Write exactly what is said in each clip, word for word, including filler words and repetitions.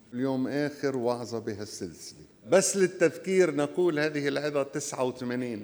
اليوم آخر وعظة بهالسلسلة. بس للتذكير نقول هذه العظة تسعة وثمانين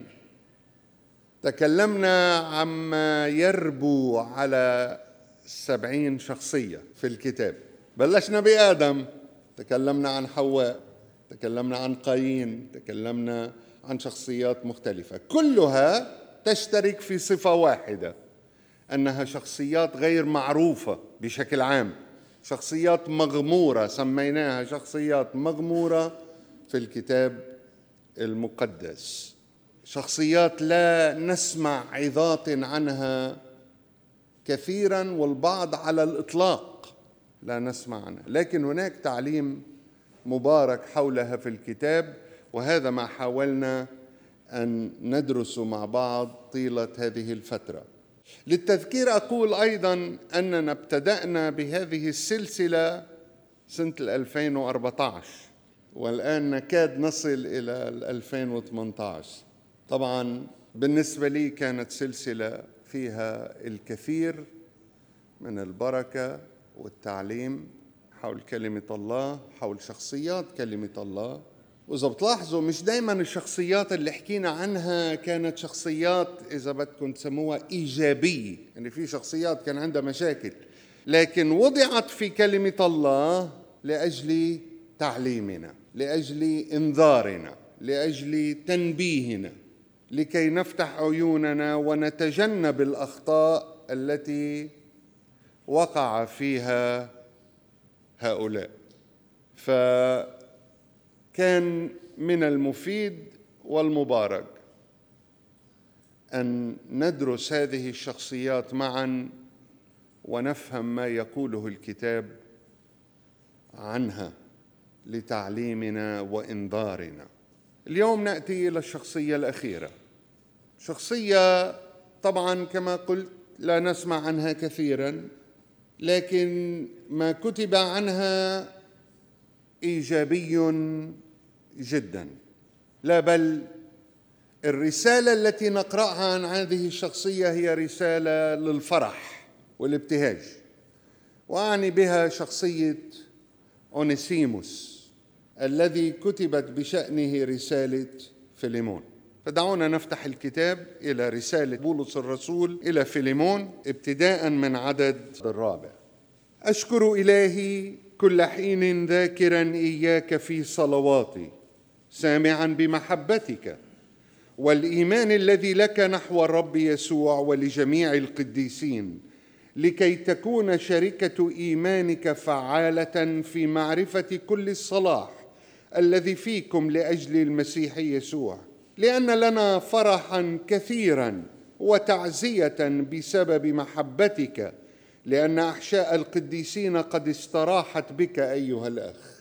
تكلمنا عما يربو على سبعين شخصية في الكتاب. بلشنا بآدم، تكلمنا عن حواء، تكلمنا عن قايين، تكلمنا عن شخصيات مختلفة، كلها تشترك في صفة واحدة، أنها شخصيات غير معروفة بشكل عام، شخصيات مغمورة، سميناها شخصيات مغمورة في الكتاب المقدس، شخصيات لا نسمع عظات عنها كثيرا، والبعض على الإطلاق لا نسمع عنها، لكن هناك تعليم مبارك حولها في الكتاب، وهذا ما حاولنا أن ندرس مع بعض طيلة هذه الفترة. للتذكير أقول أيضا أننا ابتدأنا بهذه السلسلة سنة ألفين وأربعة عشر، والآن نكاد نصل إلى ألفين وثمانية عشر. طبعا بالنسبة لي كانت سلسلة فيها الكثير من البركة والتعليم حول كلمة الله، حول شخصيات كلمة الله. وإذا بتلاحظوا مش دايما الشخصيات اللي حكينا عنها كانت شخصيات إذا بدكم تسموها إيجابية، يعني في شخصيات كان عندها مشاكل، لكن وضعت في كلمة الله لأجل تعليمنا، لأجل إنذارنا، لأجل تنبيهنا، لكي نفتح عيوننا ونتجنب الأخطاء التي وقع فيها هؤلاء. فكان من المفيد والمبارك أن ندرس هذه الشخصيات معا ونفهم ما يقوله الكتاب عنها لتعليمنا وإنذارنا. اليوم نأتي إلى الشخصية الأخيرة، شخصية طبعا كما قلت لا نسمع عنها كثيرا، لكن ما كتب عنها إيجابي جدا. لا بل الرسالة التي نقرأها عن هذه الشخصية هي رسالة للفرح والابتهاج، وأعني بها شخصية أونيسيموس الذي كتبت بشأنه رسالة فيليمون. فدعونا نفتح الكتاب إلى رسالة بولس الرسول إلى فيليمون ابتداء من عدد الرابع. أشكر إلهي كل حين ذاكرا إياك في صلواتي، سامعا بمحبتك والإيمان الذي لك نحو الرب يسوع ولجميع القديسين، لكي تكون شركة إيمانك فعالة في معرفة كل الصلاح الذي فيكم لأجل المسيح يسوع، لأن لنا فرحا كثيرا وتعزية بسبب محبتك، لأن أحشاء القديسين قد استراحت بك أيها الأخ.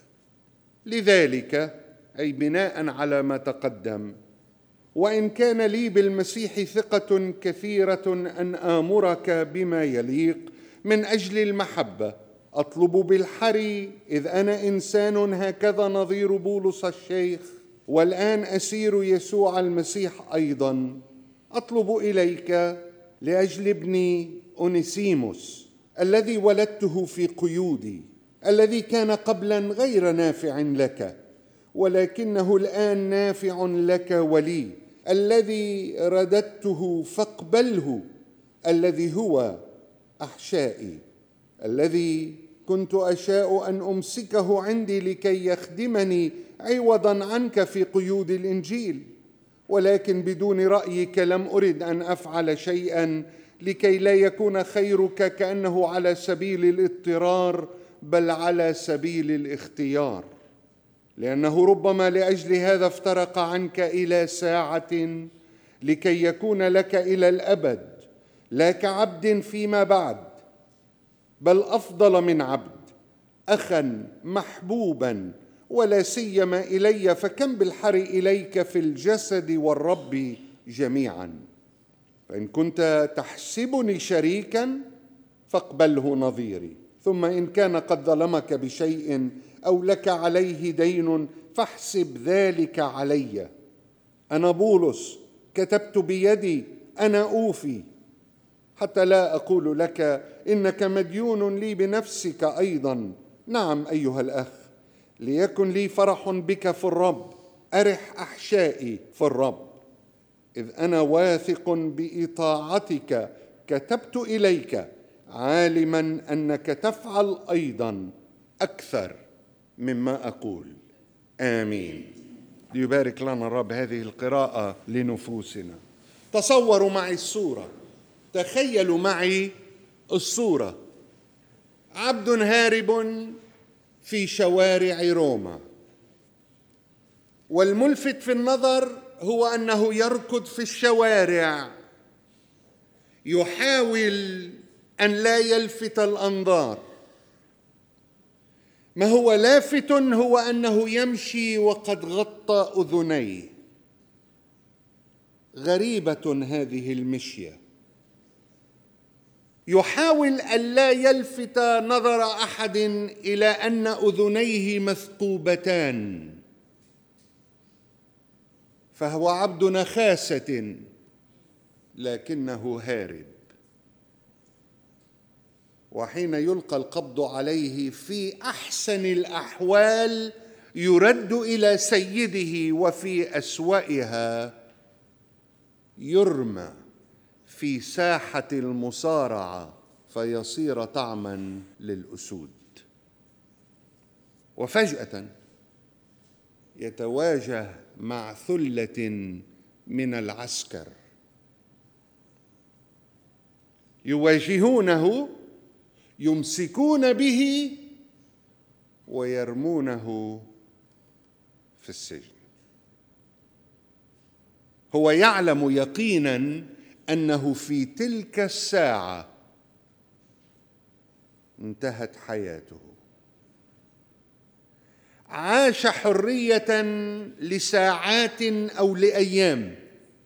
لذلك أي بناء على ما تقدم، وإن كان لي بالمسيح ثقة كثيرة أن آمرك بما يليق من أجل المحبة، أطلب بالحري إذ أنا إنسان هكذا نظير بولس الشيخ، والآن أسير يسوع المسيح أيضا، أطلب إليك لأجل ابني أونيسيموس الذي ولدته في قيودي، الذي كان قبلا غير نافع لك ولكنه الآن نافع لك ولي، الذي رددته فاقبله، الذي هو أحشائي، الذي كنت أشاء أن أمسكه عندي لكي يخدمني عوضا عنك في قيود الإنجيل، ولكن بدون رأيك لم أرد أن أفعل شيئا لكي لا يكون خيرك كأنه على سبيل الاضطرار بل على سبيل الاختيار، لأنه ربما لأجل هذا افترق عنك إلى ساعة لكي يكون لك إلى الأبد، لا كعبد فيما بعد بل أفضل من عبد، أخا محبوبا ولا سيما إلي، فكم بالحري إليك في الجسد والرب جميعا. فإن كنت تحسبني شريكا فاقبله نظيري، ثم إن كان قد ظلمك بشيء أو لك عليه دين فاحسب ذلك علي. أنا بولس كتبت بيدي، أنا أوفي، حتى لا أقول لك إنك مديون لي بنفسك أيضا. نعم أيها الأخ، ليكن لي فرح بك في الرب، أرح أحشائي في الرب، إذ أنا واثق بإطاعتك كتبت إليك، عالما أنك تفعل أيضا أكثر مما أقول. آمين. ليبارك لنا الرب هذه القراءة لنفوسنا. تصوروا معي الصورة، تخيلوا معي الصورة. عبد هارب في شوارع روما، والملفت في النظر هو أنه يركض في الشوارع يحاول أن لا يلفت الأنظار. ما هو لافت هو أنه يمشي وقد غطى أذنيه. غريبة هذه المشية. يحاول ألا يلفت نظر أحد إلى أن أذنيه مثقوبتان، فهو عبد نخاسة لكنه هارب. وحين يلقى القبض عليه في أحسن الأحوال يرد إلى سيده، وفي أسوأها يرمى في ساحة المصارعة فيصير طعما للأسود. وفجأة يتواجه مع ثلة من العسكر يواجهونه، يمسكون به ويرمونه في السجن. هو يعلم يقينا أنه في تلك الساعة انتهت حياته. عاش حرية لساعات أو لأيام،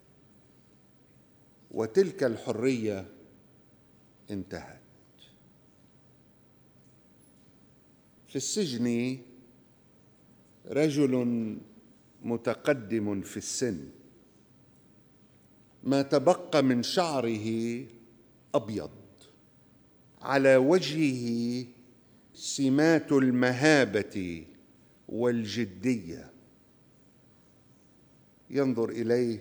وتلك الحرية انتهت. في السجن رجل متقدم في السن، ما تبقى من شعره أبيض، على وجهه سمات المهابة والجدية. ينظر إليه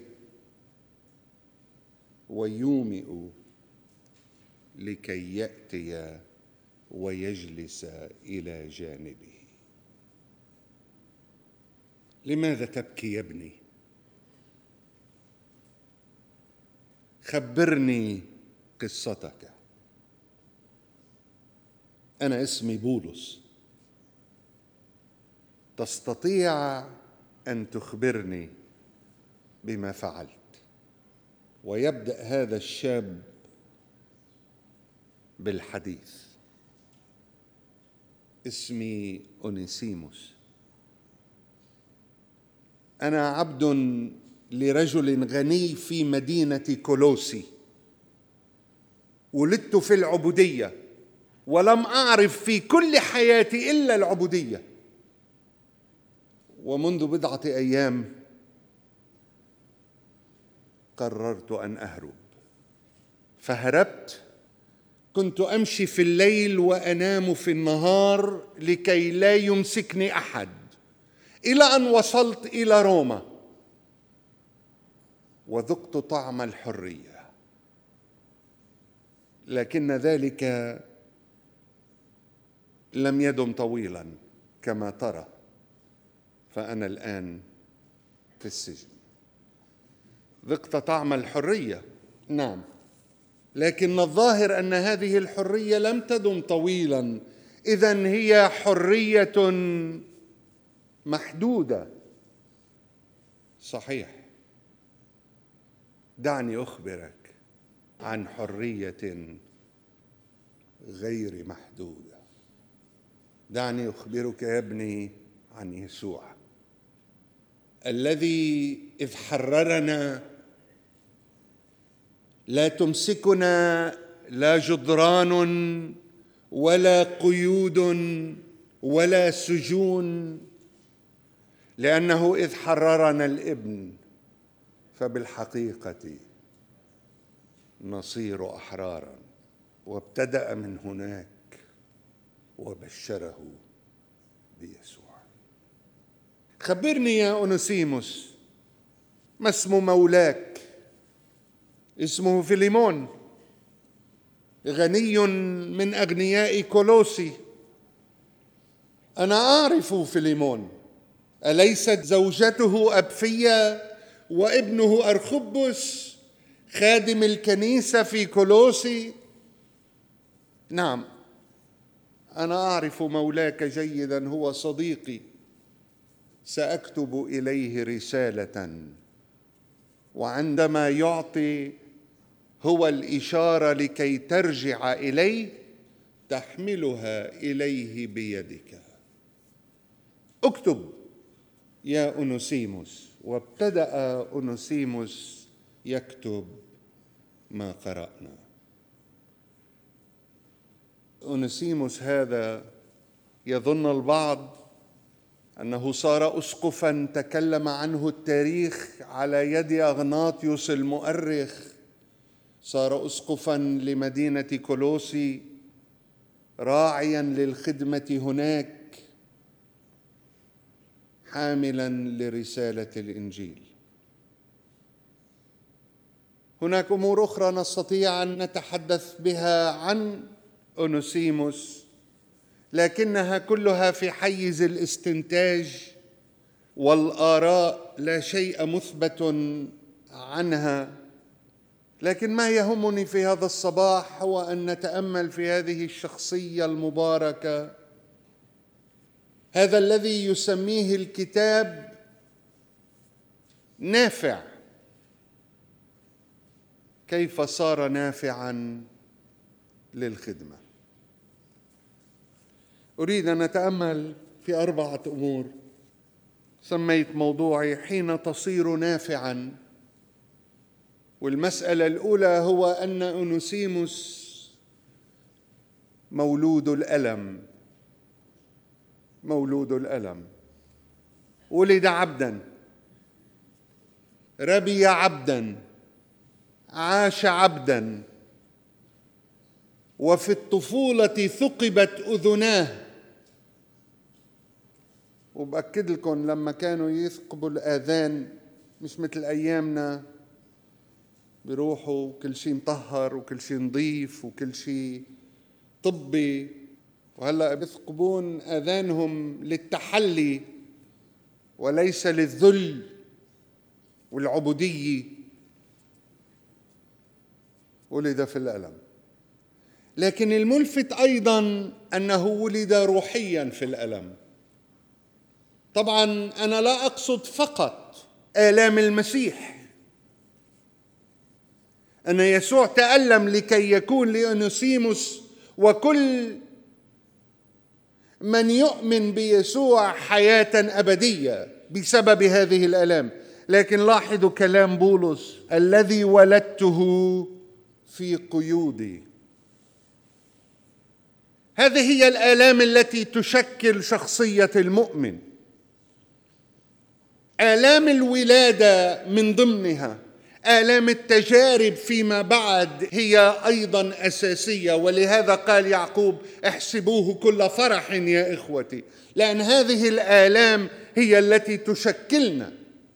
ويومئ لكي يأتي ويجلس إلى جانبه. لماذا تبكي يا ابني؟ خبرني قصتك. أنا اسمي بولس، تستطيع أن تخبرني بما فعلت؟ ويبدأ هذا الشاب بالحديث. اسمي أونيسيموس، أنا عبد لرجل غني في مدينة كولوسي، ولدت في العبودية ولم أعرف في كل حياتي إلا العبودية، ومنذ بضعة أيام قررت أن أهرب، فهربت. كنت أمشي في الليل وأنام في النهار لكي لا يمسكني أحد، إلى أن وصلت إلى روما وذقت طعم الحرية. لكن ذلك لم يدم طويلا كما ترى، فأنا الآن في السجن. ذقت طعم الحرية، نعم، لكن الظاهر أن هذه الحرية لم تدم طويلا. إذن هي حرية محدودة. صحيح. دعني أخبرك عن حرية غير محدودة. دعني أخبرك يا ابني عن يسوع الذي إذ حررنا لا تمسكنا لا جدران ولا قيود ولا سجون، لأنه إذ حررنا الابن فبالحقيقة نصير أحرارا. وابتدأ من هناك وبشره بيسوع. خبرني يا أونسيموس، ما اسم مولاك؟ اسمه فيليمون، غني من أغنياء كولوسي. أنا أعرف فيليمون، أليست زوجته أبفية وابنه أرخبس خادم الكنيسة في كولوسي؟ نعم، أنا أعرف مولاك جيدا، هو صديقي. سأكتب إليه رسالة، وعندما يعطي هو الإشارة لكي ترجع إليه تحملها إليه بيدك. اكتب يا أونسيموس. وابتدأ أونسيموس يكتب ما قرأنا. أونسيموس هذا يظن البعض أنه صار أسقفاً تكلم عنه التاريخ على يد أغناطيوس المؤرخ، صار أسقفاً لمدينة كولوسي، راعياً للخدمة هناك، حاملاً لرسالة الإنجيل. هناك أمور أخرى نستطيع أن نتحدث بها عن أونسيموس، لكنها كلها في حيز الاستنتاج والآراء، لا شيء مثبت عنها. لكن ما يهمني في هذا الصباح هو أن نتأمل في هذه الشخصية المباركة، هذا الذي يسميه الكتاب نافع. كيف صار نافعاً للخدمة؟ أريد أن نتأمل في أربعة أمور سميت موضوعي حين تصير نافعاً. والمسألة الأولى هو أن أونسيموس مولود الألم. مولود الألم، ولد عبداً، ربي عبداً، عاش عبداً، وفي الطفولة ثقبت أذناه. وبأكد لكم لما كانوا يثقبوا الآذان مش مثل أيامنا، بيروحوا كل شيء مطهر وكل شيء نظيف وكل شيء طبي، وهلأ بيثقبون آذانهم للتحلي وليس للذل والعبودية. ولد في الألم، لكن الملفت أيضاً أنه ولد روحياً في الألم. طبعاً أنا لا أقصد فقط آلام المسيح، أن يسوع تألم لكي يكون لأونسيموس وكل من يؤمن بيسوع حياة أبدية بسبب هذه الآلام. لكن لاحظوا كلام بولس: الذي ولدته في قيودي. هذه هي الآلام التي تشكل شخصية المؤمن. آلام الولادة من ضمنها، آلام التجارب فيما بعد هي أيضا أساسية. ولهذا قال يعقوب: احسبوه كل فرح يا إخوتي، لأن هذه الآلام هي التي تشكلنا.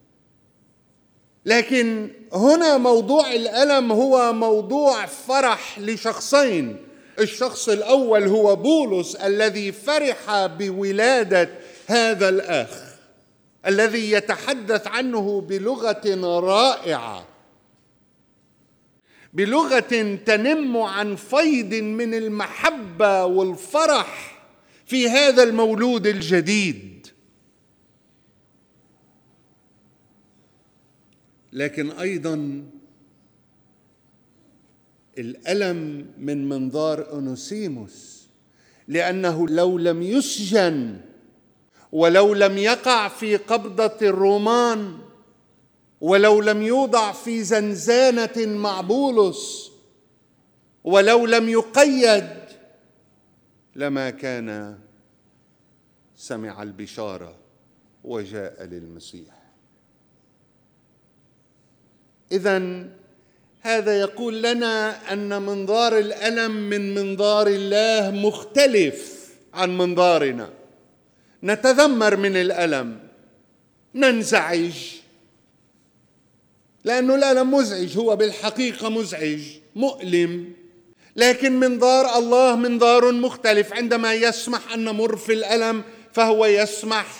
لكن هنا موضوع الألم هو موضوع فرح لشخصين. الشخص الأول هو بولس الذي فرح بولادة هذا الأخ الذي يتحدث عنه بلغة رائعة، بلغة تنم عن فيض من المحبة والفرح في هذا المولود الجديد. لكن أيضا الألم من منظار أونسيموس، لأنه لو لم يسجن ولو لم يقع في قبضة الرومان ولو لم يوضع في زنزانة مع بولس ولو لم يقيد لما كان سمع البشارة وجاء للمسيح. إذن هذا يقول لنا أن منظار الألم من منظار الله مختلف عن منظارنا. نتذمر من الألم، ننزعج، لأنه الألم مزعج، هو بالحقيقة مزعج مؤلم، لكن منظار الله منظار مختلف. عندما يسمح أن نمر في الألم فهو يسمح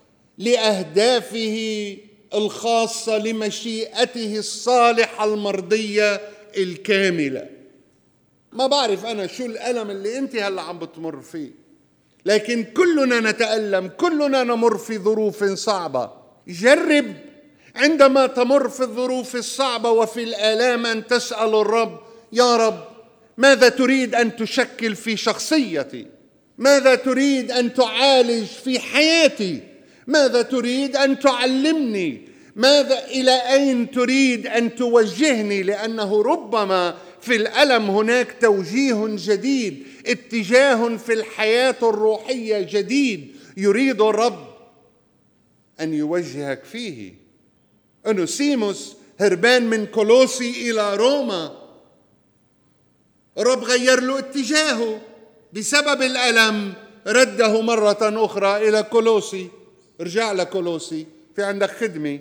لأهدافه الخاصة، لمشيئته الصالحة المرضية الكاملة. ما بعرف أنا شو الألم اللي أنت هلأ عم بتمر فيه، لكن كلنا نتألم، كلنا نمر في ظروف صعبة. جرب عندما تمر في الظروف الصعبة وفي الآلام أن تسأل الرب: يا رب، ماذا تريد أن تشكل في شخصيتي؟ ماذا تريد أن تعالج في حياتي؟ ماذا تريد أن تعلمني؟ ماذا إلى أين تريد أن توجهني؟ لأنه ربما في الألم هناك توجيه جديد، اتجاه في الحياة الروحية جديد يريد الرب أن يوجهك فيه. أونسيموس هربان من كولوسي إلى روما، الرب غير له اتجاهه بسبب الألم، رده مرة أخرى إلى كولوسي. رجع لكولوسي، في عندك خدمة.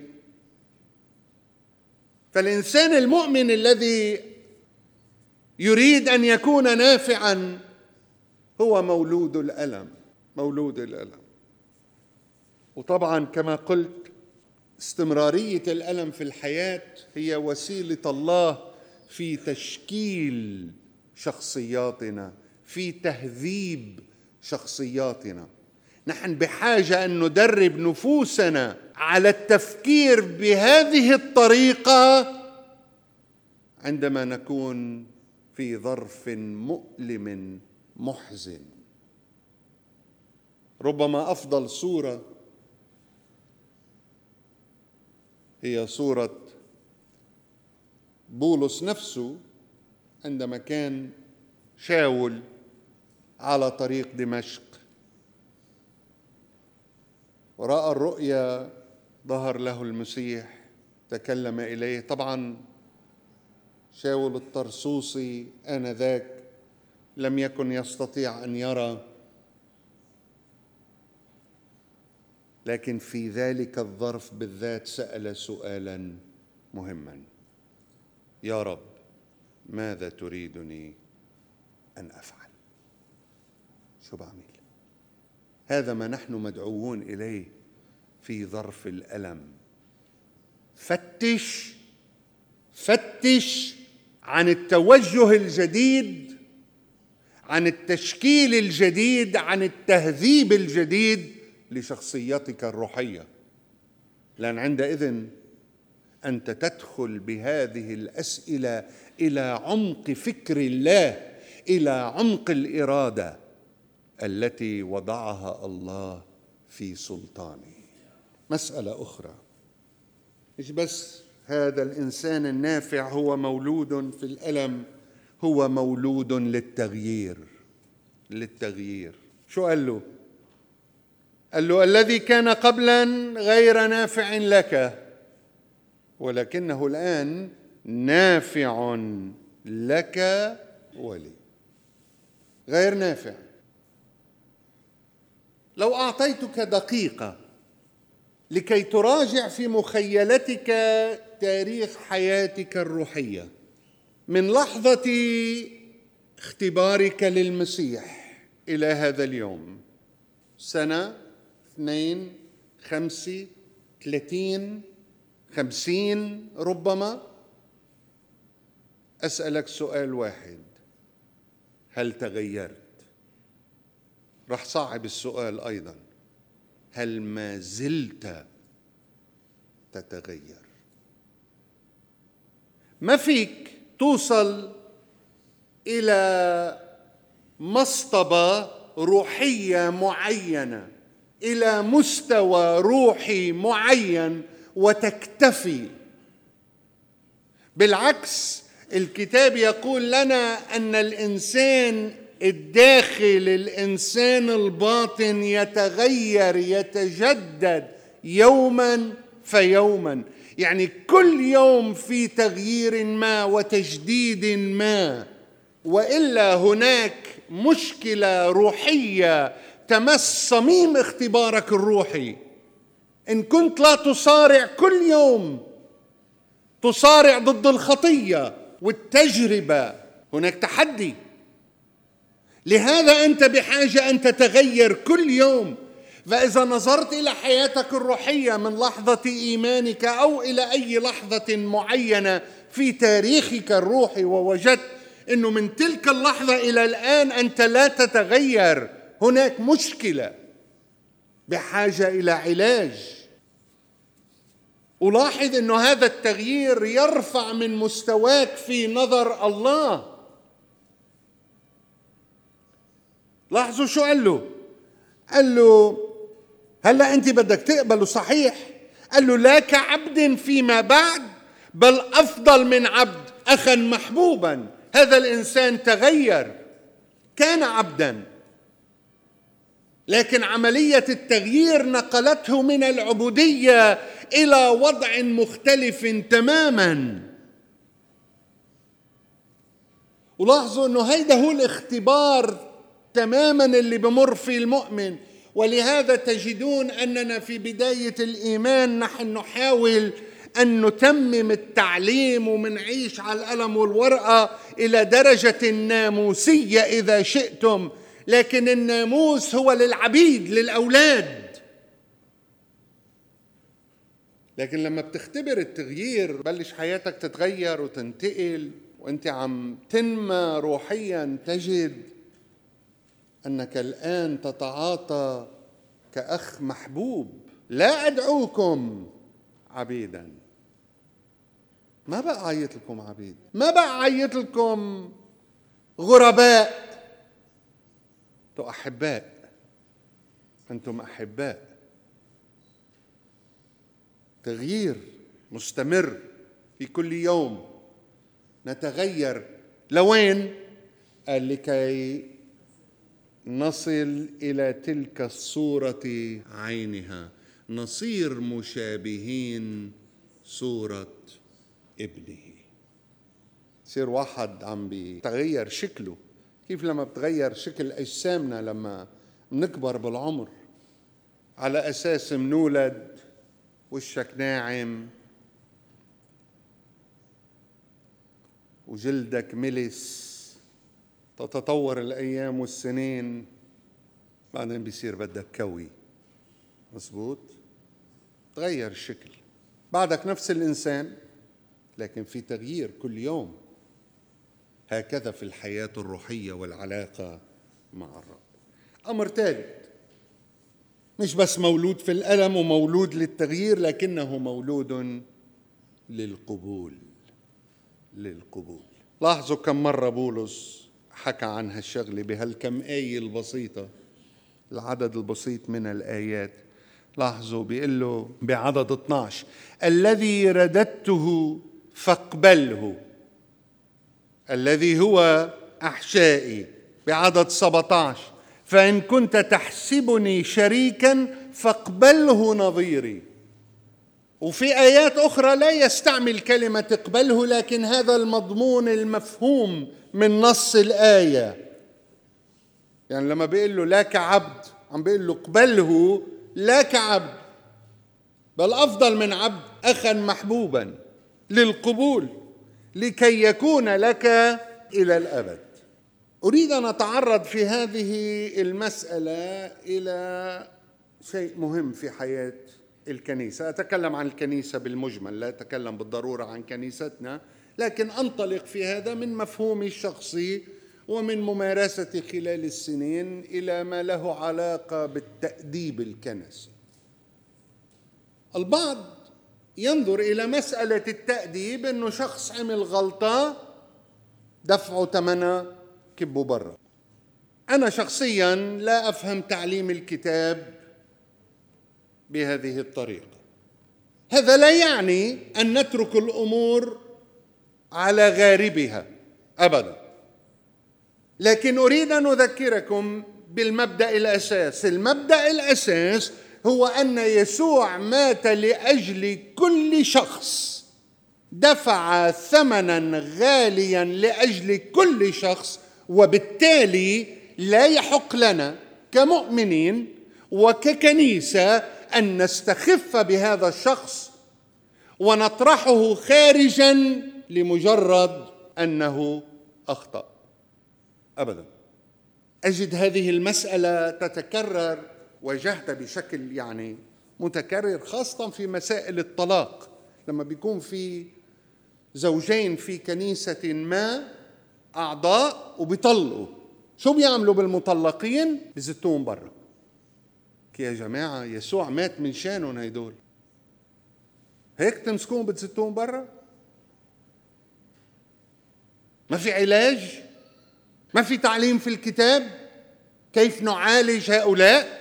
فالإنسان المؤمن الذي يريد أن يكون نافعا هو مولود الألم، مولود الألم. وطبعا كما قلت، استمرارية الألم في الحياة هي وسيلة الله في تشكيل شخصياتنا، في تهذيب شخصياتنا. نحن بحاجة أن ندرب نفوسنا على التفكير بهذه الطريقة عندما نكون في ظرف مؤلم محزن. ربما أفضل صورة هي صورة بولس نفسه عندما كان شاول على طريق دمشق ورأى الرؤيا، ظهر له المسيح، تكلم إليه. طبعا شاول الطرسوسي آنذاك لم يكن يستطيع أن يرى، لكن في ذلك الظرف بالذات سأل سؤالا مهما: يا رب، ماذا تريدني أن أفعل؟ شو بعمل؟ هذا ما نحن مدعوون إليه في ظرف الألم. فتش فتش عن التوجه الجديد، عن التشكيل الجديد، عن التهذيب الجديد لشخصيتك الروحية، لأن عندئذ أنت تدخل بهذه الأسئلة إلى عمق فكر الله، إلى عمق الإرادة التي وضعها الله في سلطانه. مسألة أخرى، مش بس هذا الإنسان النافع هو مولود في الألم، هو مولود للتغيير. للتغيير شو قال له؟ قال له: الذي كان قبلا غير نافع لك، ولكنه الآن نافع لك ولي. غير نافع. لو أعطيتك دقيقة لكي تراجع في مخيلتك تاريخ حياتك الروحية من لحظة اختبارك للمسيح إلى هذا اليوم، سنة، اثنين، خمسة، ثلاثين، خمسين ربما، أسألك سؤال واحد: هل تغيرت؟ رح صعب السؤال أيضا: هل ما زلت تتغير؟ ما فيك توصل إلى مصطبة روحية معينة، إلى مستوى روحي معين وتكتفي. بالعكس، الكتاب يقول لنا أن الإنسان الداخل، الإنسان الباطن، يتغير، يتجدد يوما فيوما. يعني كل يوم في تغيير ما وتجديد ما، وإلا هناك مشكلة روحية تمس صميم اختبارك الروحي. إن كنت لا تصارع كل يوم، تصارع ضد الخطية والتجربة، هناك تحدي. لهذا أنت بحاجة أن تتغير كل يوم. فإذا نظرت إلى حياتك الروحية من لحظة إيمانك أو إلى أي لحظة معينة في تاريخك الروحي ووجدت أنه من تلك اللحظة إلى الآن أنت لا تتغير، هناك مشكلة بحاجة إلى علاج. ألاحظ أن هذا التغيير يرفع من مستواك في نظر الله. لاحظوا شو قال له؟ قال له هلأ أنت بدك تقبله صحيح، قال له لا كعبد فيما بعد بل أفضل من عبد، أخا محبوبا. هذا الإنسان تغير، كان عبدا، لكن عملية التغيير نقلته من العبودية إلى وضع مختلف تماما. ولاحظوا أنه هيدا هو الاختبار تماما اللي بمر فيه المؤمن. ولهذا تجدون أننا في بداية الإيمان نحن نحاول أن نتمم التعليم ومنعيش على القلم والورقة إلى درجة ناموسية إذا شئتم، لكن الناموس هو للعبيد للأولاد. لكن لما بتختبر التغيير بلش حياتك تتغير وتنتقل، وانت عم تنمى روحيا تجد أنك الآن تتعاطى كأخ محبوب. لا أدعوكم عبيدا، ما بقى عيط لكم عبيد، ما بقى عيط لكم غرباء، أنتم أحباء، أنتم أحباء. تغيير مستمر في كل يوم، نتغير لوين؟ قال لكي نصل إلى تلك الصورة عينها، نصير مشابهين صورة ابنه. يصير واحد عم بيتغير شكله. كيف لما بتغير شكل أجسامنا لما بنكبر بالعمر؟ على أساس منولد وشك ناعم وجلدك ملس، تتطور الأيام والسنين، بعدين بيصير بدك كوي. مظبوط؟ تغير الشكل، بعدك نفس الإنسان لكن في تغيير كل يوم. هكذا في الحياة الروحية والعلاقة مع الرب. أمر ثالث، مش بس مولود في الألم ومولود للتغيير، لكنه مولود للقبول. للقبول. لاحظوا كم مرة بولس حكى عن هالشغلة بهالكم آية البسيطة، العدد البسيط من الآيات. لاحظوا بيقول له بعدد اثني عشر الذي رددته فاقبله، الذي هو أحشائي. بعدد سبعة عشر فإن كنت تحسبني شريكا فاقبله نظيري. وفي آيات أخرى لا يستعمل كلمة اقبله، لكن هذا المضمون المفهوم من نص الآية. يعني لما بيقول له لا كعبد، عم بيقول له اقبله لا كعبد بل أفضل من عبد، أخا محبوبا للقبول لكي يكون لك إلى الأبد. أريد أن أتعرض في هذه المسألة إلى شيء مهم في حياة الكنيسة. أتكلم عن الكنيسة بالمجمل، لا أتكلم بالضرورة عن كنيستنا، لكن أنطلق في هذا من مفهومي الشخصي ومن ممارستي خلال السنين إلى ما له علاقة بالتأديب الكنسي. البعض ينظر إلى مسألة التأديب أنه شخص عمل غلطة دفعه ثمنها كبه برا. أنا شخصيا لا أفهم تعليم الكتاب بهذه الطريقة. هذا لا يعني أن نترك الأمور على غاربها أبدا، لكن أريد أن أذكركم بالمبدأ الأساس. المبدأ الأساس هو أن يسوع مات لأجل كل شخص، دفع ثمنا غاليا لأجل كل شخص، وبالتالي لا يحق لنا كمؤمنين وككنيسة أن نستخف بهذا الشخص ونطرحه خارجا لمجرد أنه أخطأ. أبدا. أجد هذه المسألة تتكرر، واجهتها بشكل يعني متكرر، خاصة في مسائل الطلاق. لما بيكون في زوجين في كنيسة ما أعضاء وبيطلقوا، شو بيعملوا بالمطلقين؟ بزتوهم برا. يا جماعة يسوع مات من شانهم هيدول، هيك تمسكوهم بتزتوهم برا؟ ما في علاج؟ ما في تعليم في الكتاب كيف نعالج هؤلاء؟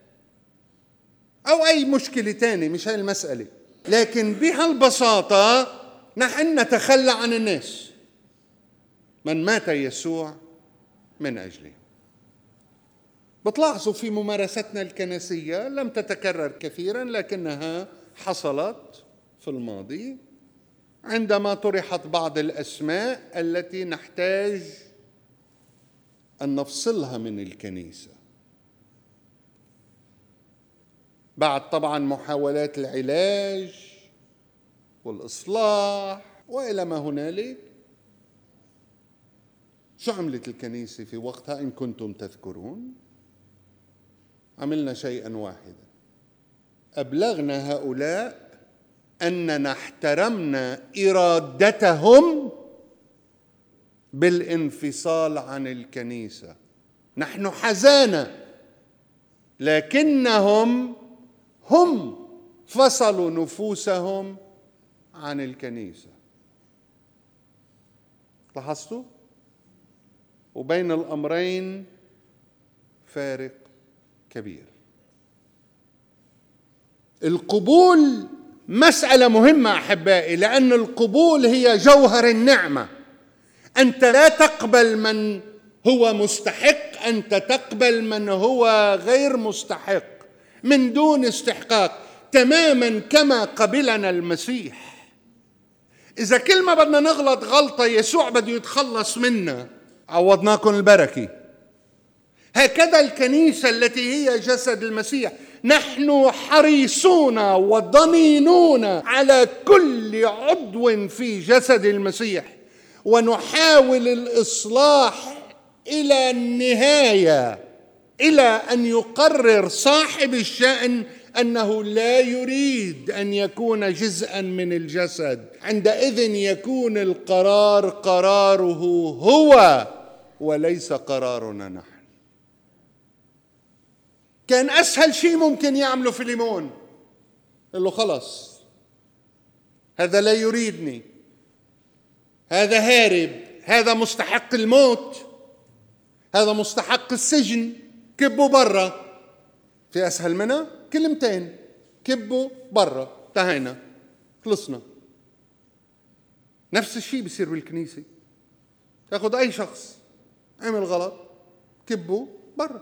أو أي مشكلة تانية، مش هاي المسألة. لكن بهالبساطة نحن نتخلى عن الناس من مات يسوع من أجله. بتلاحظوا في ممارستنا الكنسية لم تتكرر كثيرا، لكنها حصلت في الماضي عندما طرحت بعض الأسماء التي نحتاج أن نفصلها من الكنيسة بعد طبعا محاولات العلاج والإصلاح وإلى ما هنالك. شو عملت الكنيسة في وقتها إن كنتم تذكرون؟ عملنا شيئا واحدا، أبلغنا هؤلاء أننا احترمنا إرادتهم بالانفصال عن الكنيسة. نحن حزانة، لكنهم هم فصلوا نفوسهم عن الكنيسة. لاحظتوا؟ وبين الأمرين فارق كبير. القبول مسألة مهمة أحبائي، لأن القبول هي جوهر النعمة. أنت لا تقبل من هو مستحق، أنت تقبل من هو غير مستحق من دون استحقاق، تماما كما قبلنا المسيح. إذا كل ما بدنا نغلط غلطة يسوع بده يتخلص منا، عوضناكم البركة. هكذا الكنيسة التي هي جسد المسيح، نحن حريصون وضنينون على كل عضو في جسد المسيح، ونحاول الإصلاح إلى النهاية، إلى أن يقرر صاحب الشأن أنه لا يريد أن يكون جزءا من الجسد. عندئذ يكون القرار قراره هو وليس قرارنا نحن. كان أسهل شيء ممكن يعمله فيليمون، قال له خلص هذا لا يريدني، هذا هارب، هذا مستحق الموت، هذا مستحق السجن، كبوا برا. في أسهل منها؟ كلمتين، كبوا برا، انتهينا، خلصنا. نفس الشيء بيصير بالكنيسة. تأخذ أي شخص عمل غلط، كبوا برا.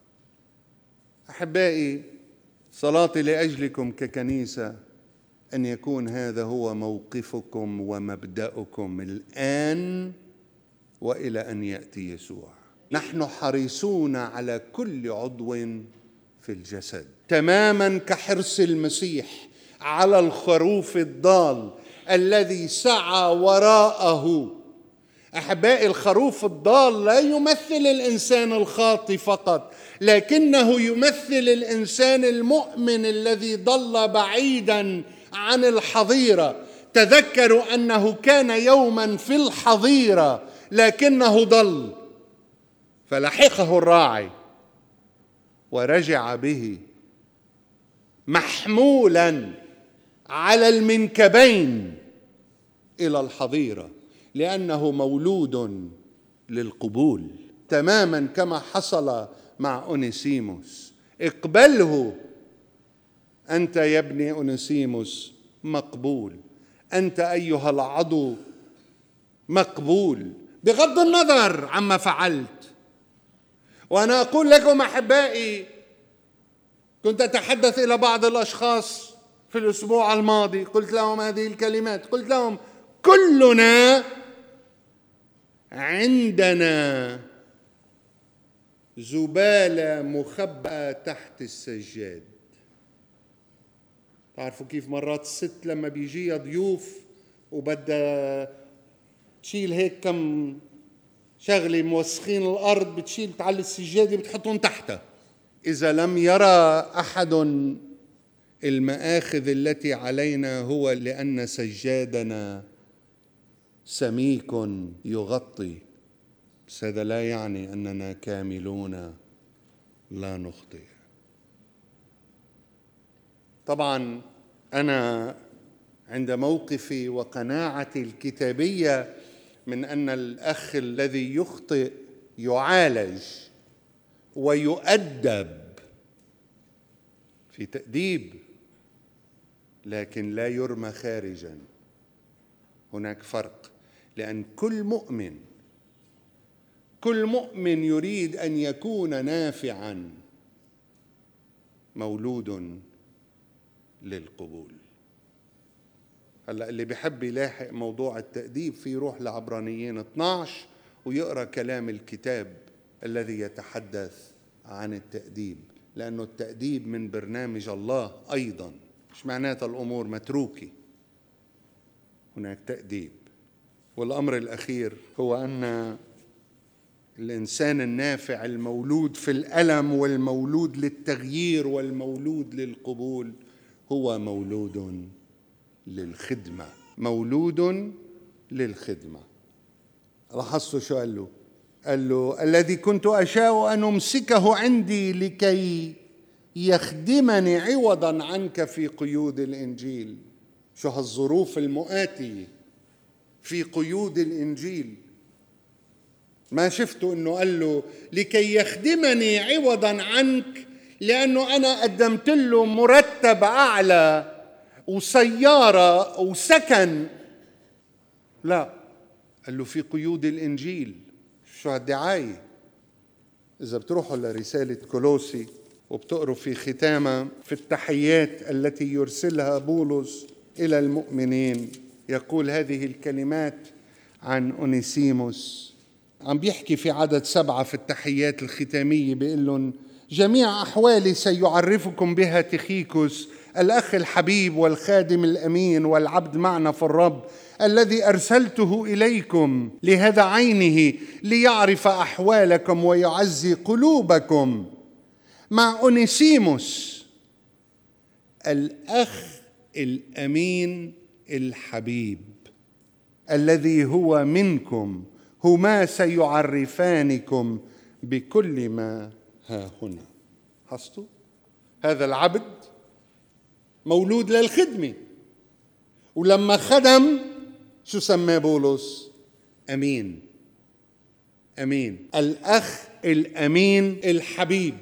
أحبائي، صلاتي لأجلكم ككنيسة أن يكون هذا هو موقفكم ومبدأكم الآن وإلى أن يأتي يسوع. نحن حريصون على كل عضو في الجسد، تماما كحرص المسيح على الخروف الضال الذي سعى وراءه. أحبائي، الخروف الضال لا يمثل الإنسان الخاطئ فقط، لكنه يمثل الإنسان المؤمن الذي ضل بعيدا عن الحظيرة. تذكروا أنه كان يوما في الحظيرة لكنه ضل، فلحقه الراعي ورجع به محمولا على المنكبين إلى الحظيرة، لأنه مولود للقبول، تماما كما حصل مع أونيسيموس. اقبله أنت يا ابني أونيسيموس، مقبول. أنت أيها العضو مقبول بغض النظر عما فعلت. وأنا أقول لكم أحبائي، كنت أتحدث إلى بعض الأشخاص في الأسبوع الماضي، قلت لهم هذه الكلمات، قلت لهم كلنا عندنا زبالة مخبأة تحت السجاد. تعرفوا كيف مرات الست لما بيجيها ضيوف وبدها تشيل هيك كم شغلة موسخين الأرض، بتشيل تعلي السجادة بتحطهم تحتها. إذا لم يرى أحد المآخذ التي علينا هو لأن سجادنا سميك يغطي، بس هذا لا يعني أننا كاملون لا نخطئ. طبعا أنا عند موقفي وقناعتي الكتابية من أن الأخ الذي يخطئ يعالج ويؤدب في تأديب، لكن لا يرمى خارجا. هناك فرق، لأن كل مؤمن كل مؤمن يريد أن يكون نافعا مولود للقبول. هلا اللي بيحب يلاحق موضوع التأديب في يروح لعبرانيين اثني عشر ويقرأ كلام الكتاب الذي يتحدث عن التأديب، لأنه التأديب من برنامج الله أيضا، مش معناتها الأمور متروكة، هناك تأديب. والأمر الأخير هو أن الإنسان النافع المولود في الألم والمولود للتغيير والمولود للقبول هو مولود للخدمة، مولود للخدمة. لاحظتوا شو قال له؟ قال له الذي كنت أشاء أن أمسكه عندي لكي يخدمني عوضا عنك في قيود الإنجيل. شو هالظروف المؤاتية في قيود الإنجيل؟ ما شفتوا أنه قال له لكي يخدمني عوضا عنك لأنه أنا قدمت له مرتب أعلى وسيارة وسكن؟ لا، قال له في قيود الإنجيل. شو هالدعاية؟ إذا بتروحوا لرسالة كولوسي وبتقروا في ختامها في التحيات التي يرسلها بولس إلى المؤمنين، يقول هذه الكلمات عن أونيسيموس. عم بيحكي في عدد سبعة في التحيات الختامية، بيقول لهم جميع أحوالي سيعرفكم بها تخيكوس الأخ الحبيب والخادم الأمين والعبد معنا في الرب، الذي أرسلته إليكم لهذا عينه ليعرف أحوالكم ويعزي قلوبكم مع أونيسيموس الأخ الأمين الحبيب الذي هو منكم، هما سيعرفانكم بكل ما ها هنا. حصتوا؟ هذا العبد مولود للخدمة، ولما خدم شو سماه بولس؟ أمين. أمين، الأخ الأمين الحبيب.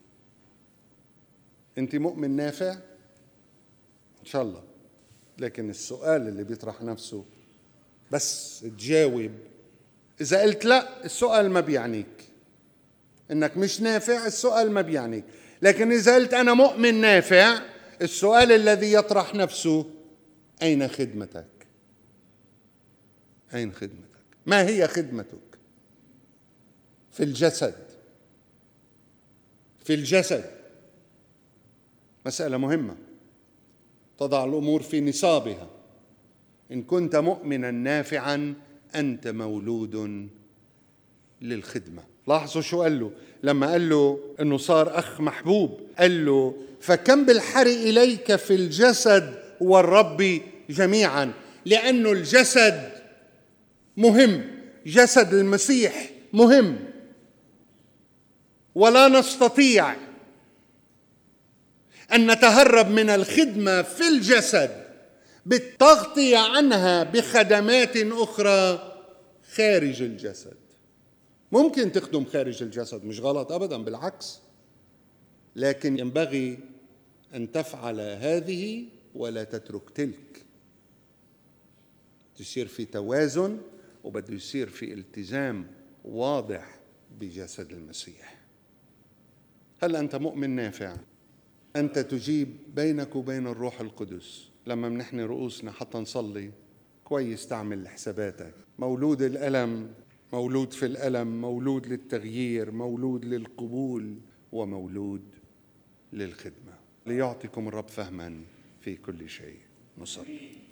أنت مؤمن نافع؟ إن شاء الله. لكن السؤال اللي بيطرح نفسه بس تجاوب. إذا قلت لا، السؤال ما بيعنيك إنك مش نافع، السؤال ما بيعنيك. لكن إذا قلت أنا مؤمن نافع، السؤال الذي يطرح نفسه أين خدمتك؟ أين خدمتك؟ ما هي خدمتك؟ في الجسد. في الجسد مسألة مهمة، تضع الأمور في نصابها. إن كنت مؤمنا نافعا أنت مولود للخدمة. لاحظوا شو قال له لما قال له أنه صار أخ محبوب؟ قال له فكم بالحر إليك في الجسد والرب جميعا. لأنه الجسد مهم، جسد المسيح مهم، ولا نستطيع أن نتهرب من الخدمة في الجسد بالتغطية عنها بخدمات أخرى خارج الجسد. ممكن تخدم خارج الجسد، مش غلط أبدا، بالعكس، لكن ينبغي أن تفعل هذه ولا تترك تلك. تصير في توازن، وبده يصير في التزام واضح بجسد المسيح. هل أنت مؤمن نافع؟ أنت تجيب بينك وبين الروح القدس. لما منحن رؤوسنا حتى نصلي كويس، تعمل حساباتك. مولود الألم، مولود في الألم، مولود للتغيير، مولود للقبول، ومولود للخدمة. ليعطيكم الرب فهما في كل شيء. نصلي.